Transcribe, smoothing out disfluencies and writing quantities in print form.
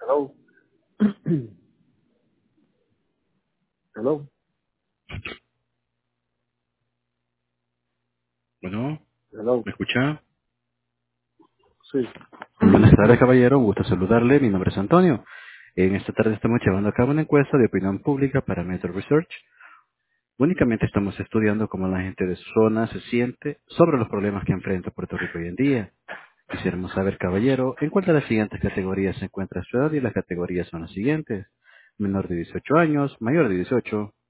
Hello. Hello. Bueno, Hello. ¿me escucha? Sí. Buenas tardes, caballero. Un gusto saludarle. Mi nombre es Antonio. En esta tarde estamos llevando a cabo una encuesta de opinión pública para Metro Research. Únicamente estamos estudiando cómo la gente de su zona se siente sobre los problemas que enfrenta Puerto Rico hoy en día. Quisiéramos saber, caballero, en cuál de las siguientes categorías se encuentra su edad, y las categorías son las siguientes: menor de 18 años, mayor de 18,